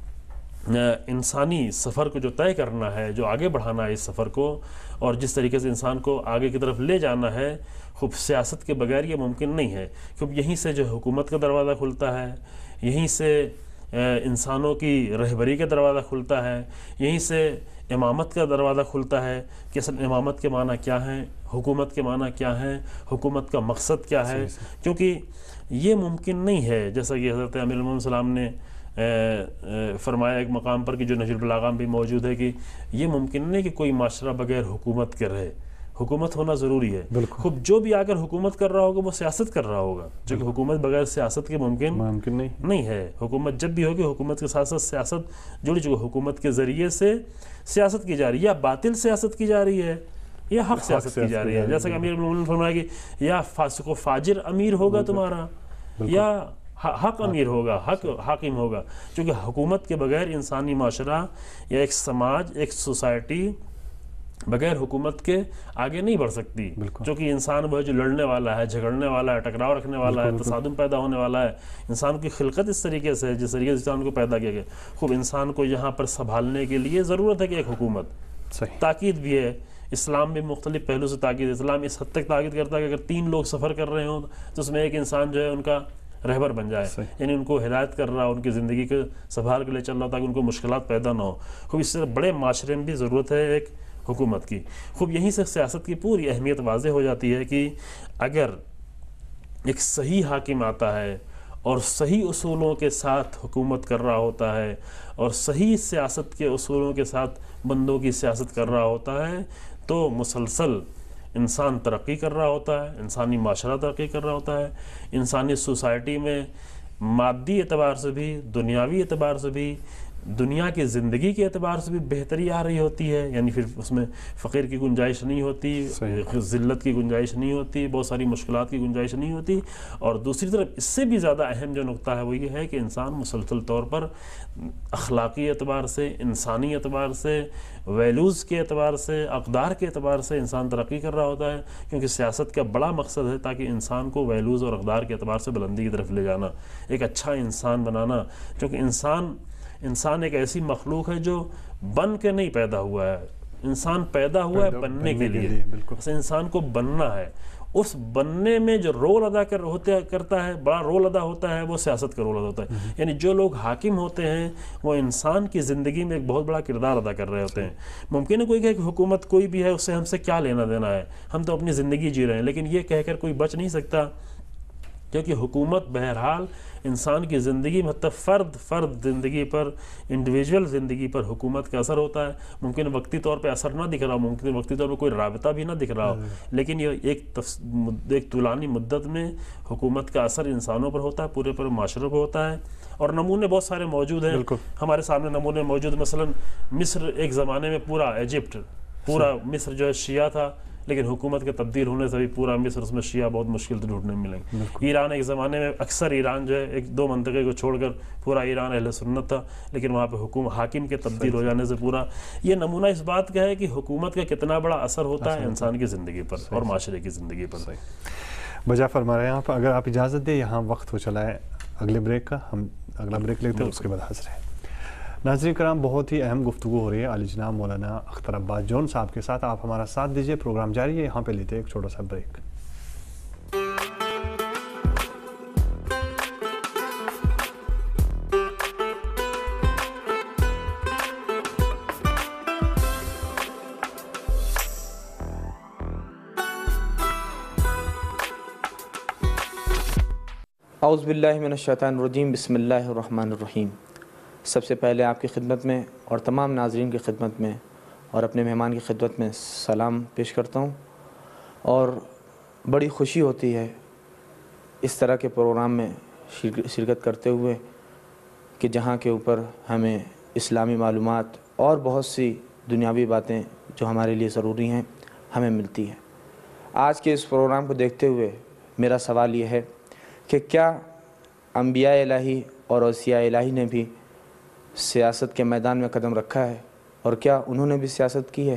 انسانی سفر کو جو طے کرنا ہے, جو آگے بڑھانا ہے اس سفر کو, اور جس طریقے سے انسان کو آگے کی طرف لے جانا ہے, خوب سیاست کے بغیر یہ ممکن نہیں ہے. کیونکہ یہیں سے جو حکومت کا دروازہ کھلتا ہے, یہیں سے انسانوں کی رہبری کا دروازہ کھلتا ہے, یہیں سے امامت کا دروازہ کھلتا ہے کہ اصل امامت کے معنی کیا ہیں, حکومت کے معنی کیا ہیں, حکومت کا مقصد کیا ہے. کیونکہ یہ ممکن نہیں ہے, جیسا کہ حضرت امیر المومنین السلام نے فرمایا ایک مقام پر کہ جو نہج البلاغہ میں بھی موجود ہے, کہ یہ ممکن نہیں کہ کوئی معاشرہ بغیر حکومت کے رہے, حکومت ہونا ضروری ہے. خوب جو بھی آگر حکومت کر رہا ہوگا وہ سیاست کر رہا ہوگا, جو کہ حکومت بغیر سیاست کے ممکن نہیں ہے. حکومت جب بھی ہوگی, حکومت کے ساتھ ساتھ سیاست جڑی, جو حکومت کے ذریعے سے سیاست کی جا رہی ہے, یا باطل سیاست کی جا رہی ہے یا حق سیاست کی جا رہی ہے. جیسا کہ امیر المومنین نے فرمایا کہ یا فاسق و فاجر امیر ہوگا تمہارا, یا حق امیر ہوگا, حق حاکم ہوگا. چونکہ حکومت کے بغیر انسانی معاشرہ یا ایک سماج, ایک سوسائٹی بغیر حکومت کے آگے نہیں بڑھ سکتی. چونکہ انسان وہ ہے جو لڑنے والا ہے, جھگڑنے والا ہے, ٹکراؤ رکھنے والا ہے, تصادم پیدا ہونے والا ہے. انسان کی خلقت اس طریقے سے ہے جس طریقے سے انسان کو پیدا کیا گیا. خوب انسان کو یہاں پر سنبھالنے کے لیے ضرورت ہے کہ ایک حکومت. تاکید بھی ہے, اسلام بھی مختلف پہلو سے تاکید, اسلام اس حد تک تاکید کرتا ہے کہ اگر 3 لوگ سفر کر رہے ہوں تو اس میں ایک انسان جو ہے ان کا رہبر بن جائے, یعنی ان کو ہدایت کر رہا, ان کی زندگی کے سنبھال کے لے چل رہا, تاکہ ان کو مشکلات پیدا نہ ہو. خوب اس سے بڑے معاشرے میں بھی ضرورت ہے ایک حکومت کی. خوب یہیں سے سیاست کی پوری اہمیت واضح ہو جاتی ہے کہ اگر ایک صحیح حاکم آتا ہے اور صحیح اصولوں کے ساتھ حکومت کر رہا ہوتا ہے اور صحیح سیاست کے اصولوں کے ساتھ بندوں کی سیاست کر رہا ہوتا ہے تو مسلسل انسان ترقی کر رہا ہوتا ہے، انسانی معاشرہ ترقی کر رہا ہوتا ہے، انسانی سوسائٹی میں مادی اعتبار سے بھی، دنیاوی اعتبار سے بھی، دنیا کی زندگی کے اعتبار سے بھی بہتری آ رہی ہوتی ہے. یعنی پھر اس میں فقیر کی گنجائش نہیں ہوتی، ذلت کی گنجائش نہیں ہوتی، بہت ساری مشکلات کی گنجائش نہیں ہوتی. اور دوسری طرف اس سے بھی زیادہ اہم جو نقطہ ہے وہ یہ ہے کہ انسان مسلسل طور پر اخلاقی اعتبار سے، انسانی اعتبار سے، ویلیوز کے اعتبار سے، اقدار کے اعتبار سے انسان ترقی کر رہا ہوتا ہے. کیونکہ سیاست کا بڑا مقصد ہے تاکہ انسان کو ویلیوز اور اقدار کے اعتبار سے بلندی کی طرف لے جانا، ایک اچھا انسان بنانا. کیونکہ انسان ایک ایسی مخلوق ہے جو بن کے نہیں پیدا ہوا ہے، انسان پیدا ہوا ہے بننے کے لیے. اسے انسان کو بننا ہے. اس بننے میں جو رول ادا کرتا ہے، بڑا رول ادا ہوتا ہے، وہ سیاست کا رول ادا ہوتا ہے. یعنی جو لوگ حاکم ہوتے ہیں وہ انسان کی زندگی میں ایک بہت بڑا کردار ادا کر رہے ہوتے ہیں. ممکن ہے کوئی کہے کہ حکومت کوئی بھی ہے اس سے ہم سے کیا لینا دینا ہے، ہم تو اپنی زندگی جی رہے ہیں، لیکن یہ کہہ کر کوئی بچ نہیں سکتا کیونکہ حکومت بہرحال انسان کی زندگی میں فرد زندگی پر، انڈیویجول زندگی پر حکومت کا اثر ہوتا ہے. ممکن وقتی طور پہ اثر نہ دکھ رہا ہو، ممکن وقتی طور پہ کوئی رابطہ بھی نہ دکھ رہا ہو، لیکن یہ ایک طولانی مدت میں حکومت کا اثر انسانوں پر ہوتا ہے، پورے معاشرے پر ہوتا ہے. اور نمونے بہت سارے موجود ہیں ہمارے سامنے، نمونے موجود. مثلا مصر ایک زمانے میں پورا ایجپٹ، پورا مصر جو ہے شیعہ تھا، لیکن حکومت کے تبدیل ہونے سے بھی پورا مصر اس میں شیعہ بہت مشکل سے ڈھونڈنے میں ملیں گے. ایران ایک زمانے میں اکثر ایران جو ہے ایک دو منطقے کو چھوڑ کر پورا ایران اہل سنت تھا، لیکن وہاں پہ حاکم کے تبدیل ہو جانے سے پورا. یہ نمونہ اس بات کا ہے کہ حکومت کا کتنا بڑا اثر ہوتا ہے انسان کی زندگی پر اور معاشرے کی زندگی پر. بجا فرما رہے ہیں آپ. اگر آپ اجازت دیں یہاں وقت ہو چلا ہے اگلے بریک کا، ہم اگلا بریک لیتے ہیں، اس کے بعد حاضر ہیں. ناظرین کرام، بہت ہی اہم گفتگو ہو رہی ہے عالی جناب مولانا اختر عباس جون صاحب کے ساتھ. آپ ہمارا ساتھ دیجیے، پروگرام جاری ہے. یہاں پہ لیتے ہیں ایک چھوٹا سا بریک. اعوذ باللہ من الشیطان الرجیم، بسم اللہ الرحمن الرحیم. سب سے پہلے آپ کی خدمت میں اور تمام ناظرین کی خدمت میں اور اپنے مہمان کی خدمت میں سلام پیش کرتا ہوں. اور بڑی خوشی ہوتی ہے اس طرح کے پروگرام میں شرکت کرتے ہوئے کہ جہاں کے اوپر ہمیں اسلامی معلومات اور بہت سی دنیاوی باتیں جو ہمارے لیے ضروری ہیں ہمیں ملتی ہیں. آج کے اس پروگرام کو دیکھتے ہوئے میرا سوال یہ ہے کہ کیا انبیاء الہی اور اوصیاء الہی نے بھی سیاست کے میدان میں قدم رکھا ہے، اور کیا انہوں نے بھی سیاست کی ہے؟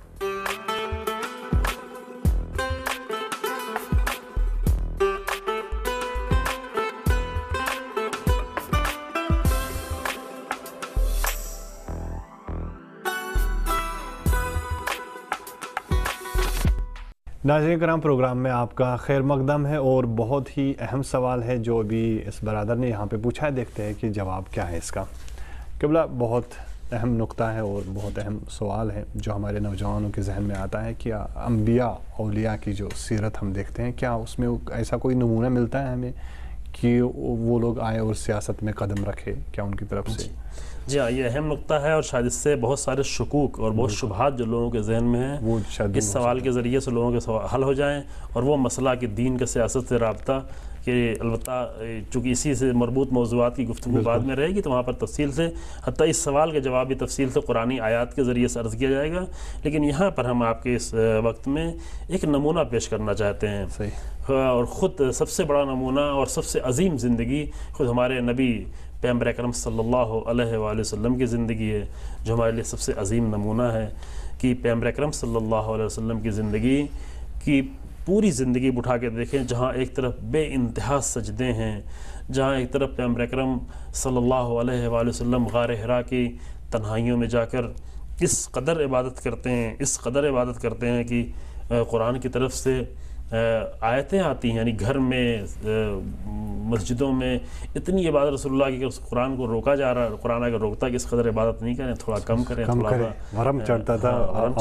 ناظرین کرام، پروگرام میں آپ کا خیر مقدم ہے اور بہت ہی اہم سوال ہے جو ابھی اس برادر نے یہاں پہ پوچھا ہے. دیکھتے ہیں کہ جواب کیا ہے اس کا. قبلہ بہت اہم نقطہ ہے اور بہت اہم سوال ہے جو ہمارے نوجوانوں کے ذہن میں آتا ہے کہ انبیاء اولیاء کی جو سیرت ہم دیکھتے ہیں، کیا اس میں ایسا کوئی نمونہ ملتا ہے ہمیں کہ وہ لوگ آئے اور سیاست میں قدم رکھے؟ کیا ان کی طرف سے؟ جی ہاں، یہ اہم نقطہ ہے اور شاید اس سے بہت سارے شکوک اور بہت شبہات جو لوگوں کے ذہن میں ہیں وہ اس سوال کے ذریعے سے لوگوں کے حل ہو جائیں، اور وہ مسئلہ کہ دین کا سیاست سے رابطہ، کہ البتہ چونکہ اسی سے مربوط موضوعات کی گفتگو بعد میں رہے گی تو وہاں پر تفصیل سے، حتیٰ اس سوال کے جواب بھی تفصیل سے قرآنی آیات کے ذریعے سے عرض کیا جائے گا. لیکن یہاں پر ہم آپ کے اس وقت میں ایک نمونہ پیش کرنا چاہتے ہیں. اور خود سب سے بڑا نمونہ اور سب سے عظیم زندگی خود ہمارے نبی پیغمبر اکرم صلی اللہ علیہ وآلہ وسلم کی زندگی ہے، جو ہمارے لیے سب سے عظیم نمونہ ہے. کہ پیغمبر اکرم صلی اللہ علیہ وسلم کی زندگی کی پوری زندگی اٹھا کے دیکھیں، جہاں ایک طرف بے انتہا سجدے ہیں، جہاں ایک طرف پیغمبر اکرم صلی اللہ علیہ وآلہ وسلم غار حرا کی تنہائیوں میں جا کر اس قدر عبادت کرتے ہیں کہ قرآن کی طرف سے آیتیں آتی ہیں. یعنی گھر میں مسجدوں میں اتنی عبادت رسول اللہ کی کہ قرآن کو روکا جا رہا ہے. قرآن اگر روکتا ہے کہ اس قدر عبادت نہیں کریں, تھوڑا کم کریں, تھوڑا ورم چڑھتا تھا,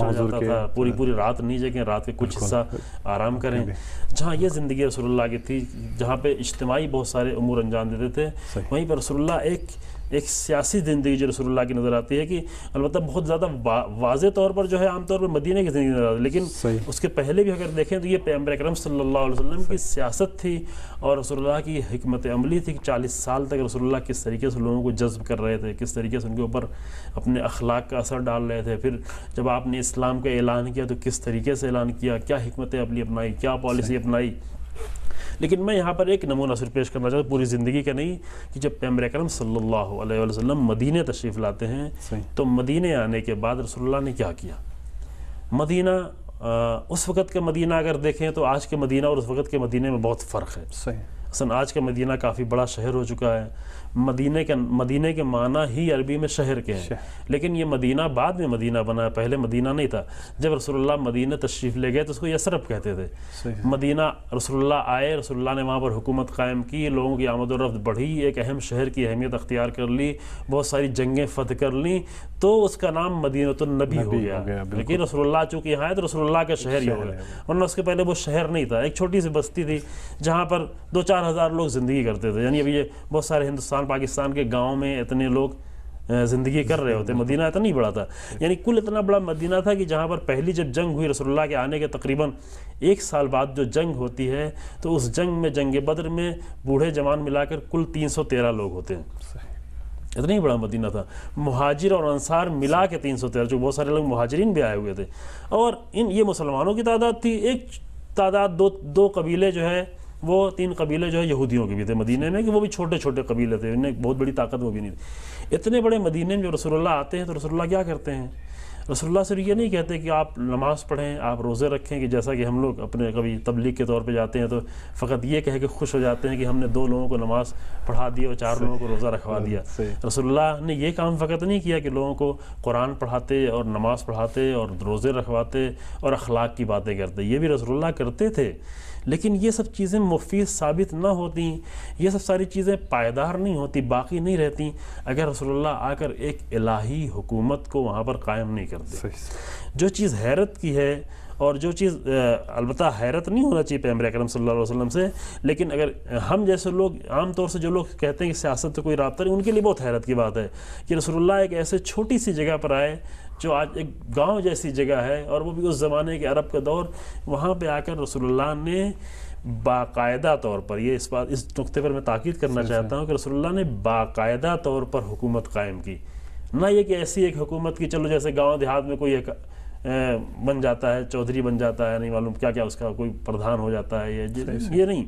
پوری رات نہیں جگیں, رات کے کچھ حصہ آرام کریں. جہاں یہ زندگی رسول اللہ کی تھی, جہاں پہ اجتماعی بہت سارے امور انجام دیتے تھے, وہیں پر رسول اللہ ایک سیاسی زندگی جو رسول اللہ کی نظر آتی ہے کہ البتہ بہت زیادہ واضح طور پر جو ہے عام طور پر مدینہ کی زندگی نظر آتی ہے, لیکن اس کے پہلے بھی اگر دیکھیں تو یہ پیغمبر اکرم صلی اللہ علیہ وسلم کی سیاست تھی اور رسول اللہ کی حکمت عملی تھی کہ 40 سال تک رسول اللہ کس طریقے سے لوگوں کو جذب کر رہے تھے, کس طریقے سے ان کے اوپر اپنے اخلاق کا اثر ڈال رہے تھے. پھر جب آپ نے اسلام کا اعلان کیا تو کس طریقے سے اعلان کیا, کیا حکمت عملی اپنائی, کیا پالیسی اپنائی. لیکن میں یہاں پر ایک نمونہ صرف پیش کرنا چاہتا ہوں, پوری زندگی کا نہیں, کہ جب پیغمبر اکرم صلی اللہ علیہ وسلم مدینہ تشریف لاتے ہیں تو مدینہ آنے کے بعد رسول اللہ نے کیا کیا. مدینہ اس وقت کا مدینہ اگر دیکھیں تو آج کے مدینہ اور اس وقت کے مدینہ میں بہت فرق ہے. اصلا آج کا مدینہ کافی بڑا شہر ہو چکا ہے. مدینہ کے معنی ہی عربی میں شہر کے ہیں, لیکن یہ مدینہ بعد میں مدینہ بنا ہے, پہلے مدینہ نہیں تھا. جب رسول اللہ مدینہ تشریف لے گئے تو اس کو یثرب کہتے تھے. مدینہ رسول اللہ آئے, رسول اللہ نے وہاں پر حکومت قائم کی, لوگوں کی آمد و رفت بڑھی, ایک اہم شہر کی اہمیت اختیار کر لی, بہت ساری جنگیں فتح کر لیں, تو اس کا نام مدینۃ النبی ہو گیا. لیکن رسول اللہ چونکہ یہاں ہے تو رسول اللہ کا شہر ہی ہو گیا, ورنہ اس کے پہلے وہ شہر نہیں تھا, ایک چھوٹی سی بستی تھی جہاں پر 2-4 ہزار لوگ زندگی کرتے تھے. یعنی ابھی یہ بہت سارے ہندوستان پاکستان کے گاؤں میں اتنے لوگ زندگی کر رہے ہوتے. مدینہ اتنا نہیں بڑا تھا, یعنی کل اتنا بڑا مدینہ تھا کہ جہاں پر پہلی جب جنگ ہوئی رسول اللہ کے آنے کے تقریباً 1 سال بعد جو جنگ ہوتی ہے, تو اس جنگ میں, جنگ بدر میں, بوڑھے جوان ملا کر کل 313 لوگ ہوتے ہیں. اتنا ہی بڑا مدینہ تھا. مہاجر اور انصار ملا کے 313, جو بہت سارے لوگ مہاجرین بھی آئے ہوئے تھے. اور یہ مسلمانوں کی تعداد تھی. ایک تعداد دو قبیلے جو ہے, وہ 3 قبیلے جو ہے یہودیوں کے بھی تھے مدینہ میں, کہ وہ بھی چھوٹے چھوٹے قبیلے تھے, انہیں بہت بڑی طاقت وہ بھی نہیں تھی. اتنے بڑے مدینہ میں جو رسول اللہ آتے ہیں تو رسول اللہ کیا کرتے ہیں؟ رسول اللہ صرف یہ نہیں کہتے کہ آپ نماز پڑھیں, آپ روزے رکھیں, کہ جیسا کہ ہم لوگ اپنے کبھی تبلیغ کے طور پہ جاتے ہیں تو فقط یہ کہہ کے خوش ہو جاتے ہیں کہ ہم نے 2 لوگوں کو نماز پڑھا دی اور 4 لوگوں کو روزہ رکھوا دیا. رسول اللہ نے یہ کام فقط نہیں کیا کہ لوگوں کو قرآن پڑھاتے اور نماز پڑھاتے اور روزے رکھواتے اور اخلاق کی باتیں کرتے, یہ بھی رسول اللہ کرتے تھے. لیکن یہ سب چیزیں مفید ثابت نہ ہوتی, یہ سب ساری چیزیں پائیدار نہیں ہوتی, باقی نہیں رہتی اگر رسول اللہ آ کر ایک الہی حکومت کو وہاں پر قائم نہیں کرتے. جو چیز حیرت کی ہے, اور جو چیز البتہ حیرت نہیں ہونا چاہیے پیغمبر اکرم صلی اللہ علیہ وسلم سے, لیکن اگر ہم جیسے لوگ عام طور سے جو لوگ کہتے ہیں کہ سیاست سے کوئی رابطہ نہیں, ان کے لیے بہت حیرت کی بات ہے کہ رسول اللہ ایک ایسے چھوٹی سی جگہ پر آئے جو آج ایک گاؤں جیسی جگہ ہے, اور وہ بھی اس زمانے کے عرب کا دور. وہاں پہ آ کر رسول اللہ نے باقاعدہ طور پر, یہ اس نقطے پر میں تاکید کرنا چاہتا ہوں کہ رسول اللہ نے باقاعدہ طور پر حکومت قائم کی. نہ یہ کہ ایسی ایک حکومت کی چلو جیسے گاؤں دیہات میں کوئی ایک بن جاتا ہے, چودھری بن جاتا ہے, نہیں معلوم کیا اس کا کوئی پردھان ہو جاتا ہے, یہ نہیں,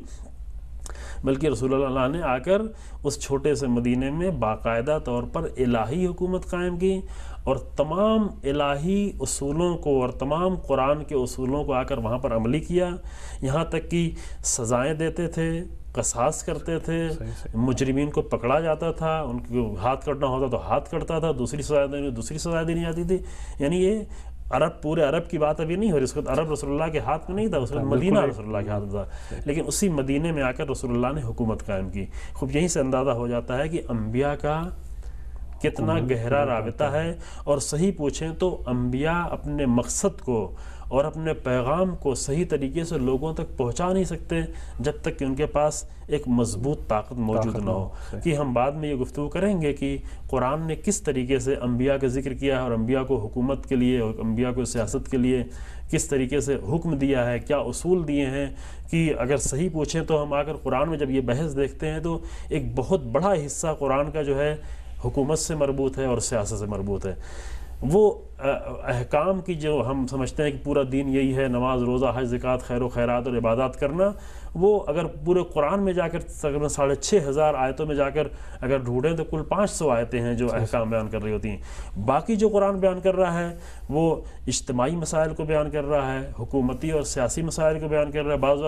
بلکہ رسول اللہ نے آ کر اس چھوٹے سے مدینے میں باقاعدہ طور پر الہی حکومت قائم کی, اور تمام الہی اصولوں کو اور تمام قرآن کے اصولوں کو آ کر وہاں پر عملی کیا. یہاں تک کہ سزائیں دیتے تھے, قصاص کرتے تھے, مجرمین کو پکڑا جاتا تھا, ان کو ہاتھ کٹنا ہوتا تو ہاتھ کٹتا تھا, دوسری سزا دینی جاتی تھی. یعنی یہ پورے عرب کی بات ابھی نہیں ہو رہی, اس وقت عرب رسول اللہ کے ہاتھ میں نہیں تھا, اس وقت مدینہ رسول اللہ کے ہاتھ میں تھا, لیکن اسی مدینے میں آ کر رسول اللہ نے حکومت قائم کی. خوب یہیں سے اندازہ ہو جاتا ہے کہ انبیاء کا کتنا گہرا رابطہ ہے. اور صحیح پوچھیں تو انبیاء اپنے مقصد کو اور اپنے پیغام کو صحیح طریقے سے لوگوں تک پہنچا نہیں سکتے جب تک کہ ان کے پاس ایک مضبوط طاقت موجود نہ ہو. کہ ہم بعد میں یہ گفتگو کریں گے کہ قرآن نے کس طریقے سے انبیاء کا ذکر کیا ہے, اور انبیاء کو حکومت کے لیے اور انبیاء کو سیاست کے لیے کس طریقے سے حکم دیا ہے, کیا اصول دیے ہیں. کہ اگر صحیح پوچھیں تو ہم آ کر قرآن میں جب یہ بحث دیکھتے ہیں تو ایک بہت بڑا حصہ قرآن کا جو ہے حکومت سے مربوط ہے اور سیاست سے مربوط ہے. وہ احکام کی جو ہم سمجھتے ہیں کہ پورا دین یہی ہے, نماز, روزہ, حج, زکوٰۃ, خیر و خیرات اور عبادات کرنا, وہ اگر پورے قرآن میں جا کر تقریباً 6,500 آیتوں میں جا کر اگر ڈھونڈیں تو کل 500 آیتیں ہیں جو احکام بیان کر رہی ہوتی ہیں. باقی جو قرآن بیان کر رہا ہے وہ اجتماعی مسائل کو بیان کر رہا ہے, حکومتی اور سیاسی مسائل کو بیان کر رہا ہے. بعض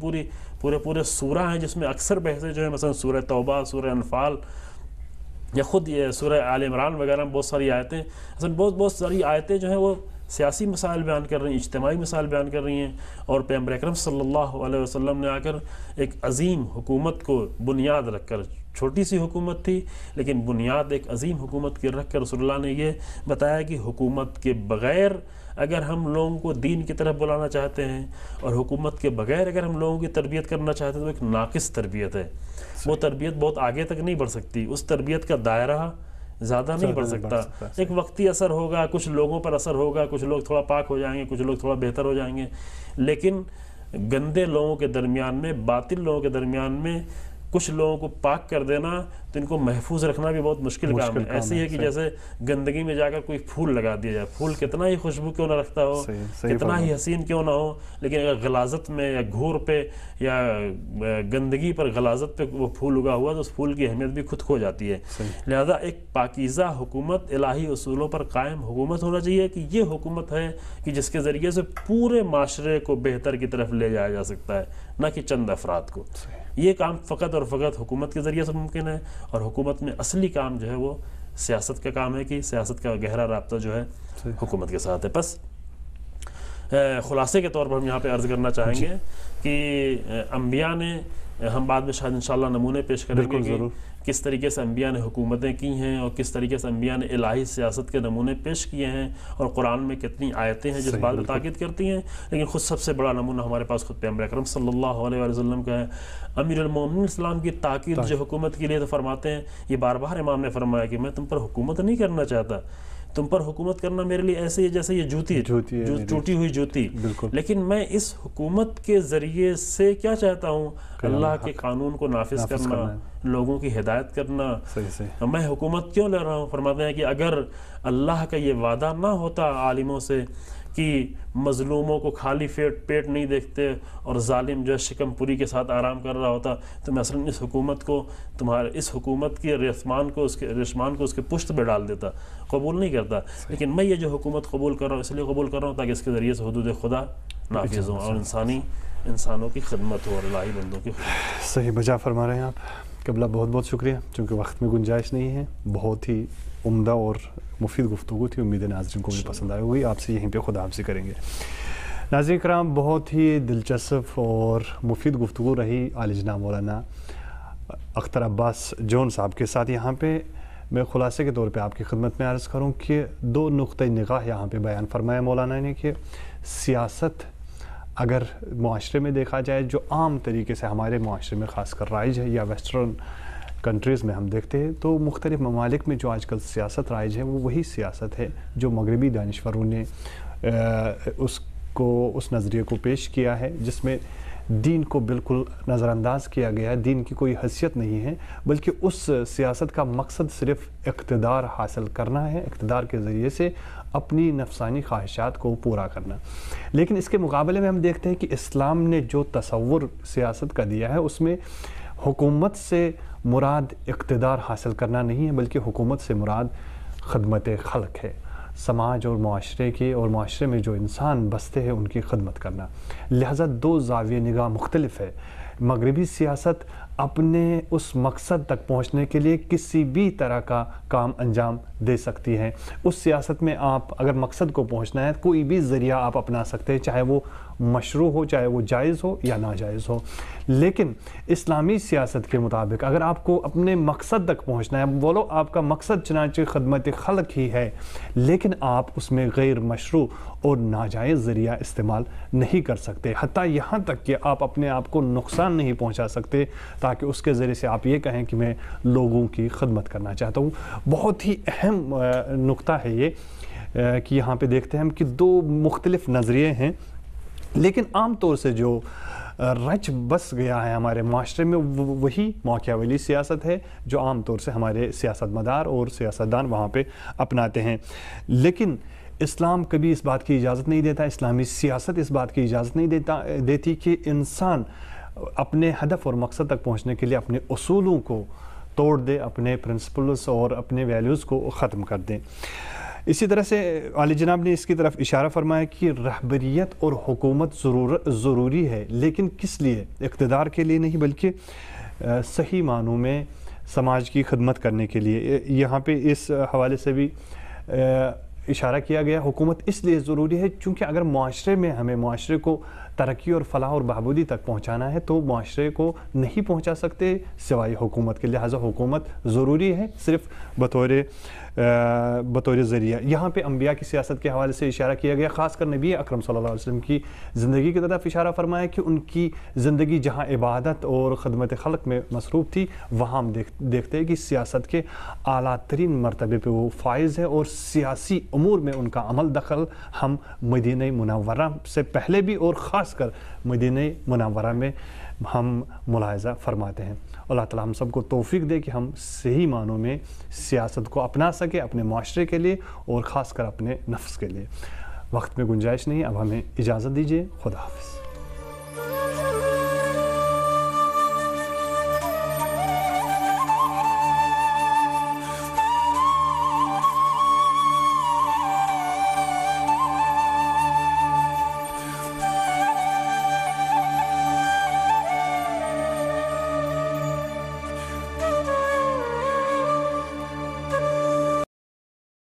پورے سورہ ہیں جس میں اکثر بحثیں جو ہیں, مثلا سورہ توبہ, سورہ انفال, یا خود یہ سورہ آل عمران وغیرہ میں بہت ساری آیتیں, اصل بہت ساری آیتیں جو ہیں وہ سیاسی مسائل بیان کر رہی ہیں، اجتماعی مسائل بیان کر رہی ہیں، اور پیغمبر اکرم صلی اللہ علیہ وسلم نے آ کر ایک عظیم حکومت کو بنیاد رکھ کر، چھوٹی سی حکومت تھی لیکن بنیاد ایک عظیم حکومت کی رکھ کر رسول اللہ نے یہ بتایا کہ حکومت کے بغیر اگر ہم لوگوں کو دین کی طرف بلانا چاہتے ہیں، اور حکومت کے بغیر اگر ہم لوگوں کی تربیت کرنا چاہتے ہیں، تو ایک ناقص تربیت ہے، وہ تربیت بہت آگے تک نہیں بڑھ سکتی، اس تربیت کا دائرہ زیادہ نہیں بڑھ سکتا، ایک وقتی اثر ہوگا، کچھ لوگوں پر اثر ہوگا، کچھ لوگ تھوڑا پاک ہو جائیں گے، کچھ لوگ تھوڑا بہتر ہو جائیں گے، لیکن گندے لوگوں کے درمیان میں، باطل لوگوں کے درمیان میں کچھ لوگوں کو پاک کر دینا، تو ان کو محفوظ رکھنا بھی بہت مشکل کام ہے۔ ایسے ہی ہے کہ جیسے گندگی میں جا کر کوئی پھول لگا دیا جائے، پھول کتنا ہی خوشبو کیوں نہ رکھتا ہو، کتنا ہی حسین کیوں نہ ہو، لیکن اگر غلاظت میں یا گھور پہ یا گندگی پر غلاظت پہ وہ پھول اگا ہوا تو اس پھول کی اہمیت بھی خود کھو جاتی ہے۔ لہذا ایک پاکیزہ حکومت، الہی اصولوں پر قائم حکومت ہونا چاہیے کہ یہ حکومت ہے کہ جس کے ذریعے سے پورے معاشرے کو بہتر کی طرف لے جایا جا سکتا ہے، نہ کہ چند افراد کو۔ یہ کام فقط اور فقط حکومت کے ذریعے سے ممکن ہے، اور حکومت میں اصلی کام جو ہے وہ سیاست کا کام ہے، کہ سیاست کا گہرا رابطہ جو ہے حکومت کے ساتھ ہے۔ بس خلاصے کے طور پر ہم یہاں پہ عرض کرنا چاہیں گے کہ انبیاء نے، ہم بعد میں شاید انشاءاللہ نمونے پیش کریں گے کہ کس طریقے سے انبیاء نے حکومتیں کی ہیں، اور کس طریقے سے انبیاء نے الہی سیاست کے نمونے پیش کیے ہیں، اور قرآن میں کتنی آیتیں ہیں جس بات پر تاکید کرتی ہیں، لیکن خود سب سے بڑا نمونہ ہمارے پاس خود پیغمبر اکرم صلی اللہ علیہ وسلم کا ہے۔ امیر المومنین اسلام کی تاکید جو حکومت کے لیے تو فرماتے ہیں، یہ بار بار امام نے فرمایا کہ میں تم پر حکومت نہیں کرنا چاہتا، تم پر حکومت کرنا میرے لیے ایسے ہی جیسے یہ جوتی ہے، ٹوٹی ہوئی جوتی، لیکن میں اس حکومت کے ذریعے سے کیا چاہتا ہوں، اللہ کے قانون کو نافذ کرنا، لوگوں کی ہدایت کرنا۔ میں حکومت کیوں لے رہا ہوں؟ فرماتے ہیں کہ اگر اللہ کا یہ وعدہ نہ ہوتا عالموں سے کہ مظلوموں کو خالی پیٹ نہیں دیکھتے، اور ظالم جو ہے شکم پوری کے ساتھ آرام کر رہا ہوتا، تو میں اصلاً اس حکومت کو، اس حکومت کے ریشمان کو اس کے پشت پہ ڈال دیتا، قبول نہیں کرتا۔ لیکن میں یہ جو حکومت قبول کر رہا ہوں اس لیے قبول کر رہا ہوں تاکہ اس کے ذریعے سے حدود خدا نافذ ہوں، اور انسانوں کی خدمت ہو، اور الہی بندوں کی خدمت۔ صحیح بجا فرما رہے ہیں آپ قبلہ، بہت بہت شکریہ، چونکہ وقت میں گنجائش نہیں ہے۔ بہت ہی عمدہ اور مفید گفتگو تھی، امید ہے ناظرین کو بھی پسند آئی ہوگی۔ آپ سے یہیں پہ خدا حافظی کریں گے۔ ناظرین کرام، بہت ہی دلچسپ اور مفید گفتگو رہی عالی جناب مولانا اختر عباس جون صاحب کے ساتھ۔ یہاں پہ میں خلاصے کے طور پہ آپ کی خدمت میں عرض کروں کہ دو نقطۂ نگاہ یہاں پہ بیان فرمایا مولانا نے، کہ سیاست اگر معاشرے میں دیکھا جائے جو عام طریقے سے ہمارے معاشرے میں خاص کر رائج ہے، یا ویسٹرن کنٹریز میں ہم دیکھتے ہیں، تو مختلف ممالک میں جو آج کل سیاست رائج ہے وہ وہی سیاست ہے جو مغربی دانشوروں نے اس نظریے کو پیش کیا ہے، جس میں دین کو بالکل نظر انداز کیا گیا ہے، دین کی کوئی حیثیت نہیں ہے، بلکہ اس سیاست کا مقصد صرف اقتدار حاصل کرنا ہے، اقتدار کے ذریعے سے اپنی نفسانی خواہشات کو پورا کرنا۔ لیکن اس کے مقابلے میں ہم دیکھتے ہیں کہ اسلام نے جو تصور سیاست کا دیا ہے، اس میں حکومت سے مراد اقتدار حاصل کرنا نہیں ہے، بلکہ حکومت سے مراد خدمت خلق ہے، سماج اور معاشرے کی، اور معاشرے میں جو انسان بستے ہیں ان کی خدمت کرنا۔ لہذا دو زاویہ نگاہ مختلف ہے۔ مغربی سیاست اپنے اس مقصد تک پہنچنے کے لیے کسی بھی طرح کا کام انجام دے سکتی ہے۔ اس سیاست میں آپ اگر مقصد کو پہنچنا ہے، کوئی بھی ذریعہ آپ اپنا سکتے ہیں، چاہے وہ مشروع ہو، چاہے وہ جائز ہو یا ناجائز ہو۔ لیکن اسلامی سیاست کے مطابق اگر آپ کو اپنے مقصد تک پہنچنا ہے، بولو آپ کا مقصد چنانچہ خدمت خلق ہی ہے، لیکن آپ اس میں غیر مشروع اور ناجائز ذریعہ استعمال نہیں کر سکتے، حتیٰ یہاں تک کہ آپ اپنے آپ کو نقصان نہیں پہنچا سکتے تاکہ اس کے ذریعے سے آپ یہ کہیں کہ میں لوگوں کی خدمت کرنا چاہتا ہوں۔ بہت ہی اہم نقطہ ہے یہ کہ یہاں پہ دیکھتے ہیں ہم کہ دو مختلف نظریے ہیں، لیکن عام طور سے جو رچ بس گیا ہے ہمارے معاشرے میں وہی ماکیاویلی سیاست ہے جو عام طور سے ہمارے سیاست مدار اور سیاستدان وہاں پہ اپناتے ہیں۔ لیکن اسلام کبھی اس بات کی اجازت نہیں دیتا، اسلامی سیاست اس بات کی اجازت نہیں دیتی کہ انسان اپنے ہدف اور مقصد تک پہنچنے کے لیے اپنے اصولوں کو توڑ دے، اپنے پرنسپلز اور اپنے ویلیوز کو ختم کر دیں۔ اسی طرح سے عالی جناب نے اس کی طرف اشارہ فرمایا کہ رہبریت اور حکومت ضروری ہے، لیکن کس لیے؟ اقتدار کے لیے نہیں، بلکہ صحیح معنوں میں سماج کی خدمت کرنے کے لیے۔ یہاں پہ اس حوالے سے بھی इशारा किया गया हुकूमत इसलिए ज़रूरी है क्योंकि अगर माशरे में हमें माशरे को तरक्की और फलाह और बहबूदी तक पहुँचाना है तो माशरे को नहीं पहुँचा सकते सिवाय हुकूमत के। लिहाजा हुकूमत ज़रूरी है सिर्फ बतौर ज़रिया। यहाँ पे अंबिया की सियासत के हवाले से इशारा किया गया, ख़ासकर नबी अकरम सल्लल्लाहु अलैहि वसल्लम की ज़िंदगी की तरफ इशारा फरमाया कि उनकी ज़िंदगी जहाँ इबादत और ख़दमत खल्क़ में मसरूफ़ थी वहाँ हम देखते हैं कि सियासत के आला तरीन मरतबे पे वो फाइज़ है और सियासी अमूर में उनका अमल दखल हम मदीना मुनव्वरा से पहले भी और ख़ासकर मदीना मुनव्वरा में हम मुलाहिज़ा फरमाते हैं। अल्लाह ताला हम सबको तौफीक दे कि हम सही मानों में सियासत को अपना सके अपने माशरे के लिए और ख़ासकर अपने नफ्स के लिए। वक्त में गुंजाइश नहीं, अब हमें इजाज़त दीजिए। खुदा हाफ़िज़।